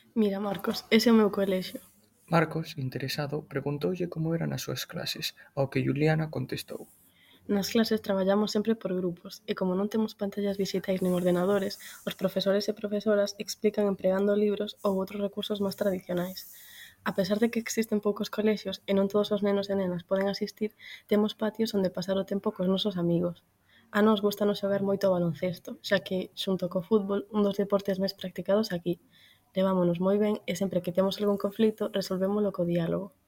Mira, Marcos, ese é o meu colexio. Marcos, interesado, preguntoulle como eran as súas clases, ao que Xuliana contestou: Nas clases traballamos sempre por grupos e como non temos pantallas dixitais nin ordenadores, os profesores e profesoras explican empregando libros ou outros recursos máis tradicionais. A pesar de que existen poucos colexios e non todos os nenos e nenas poden asistir, temos patios onde pasar o tempo cos nosos amigos. A nos gustanos xogar moito ao baloncesto, xa que, xunto co fútbol, un dos deportes máis practicados aquí. Levámonos moi ben e sempre que temos algún conflito resolvémolo co diálogo.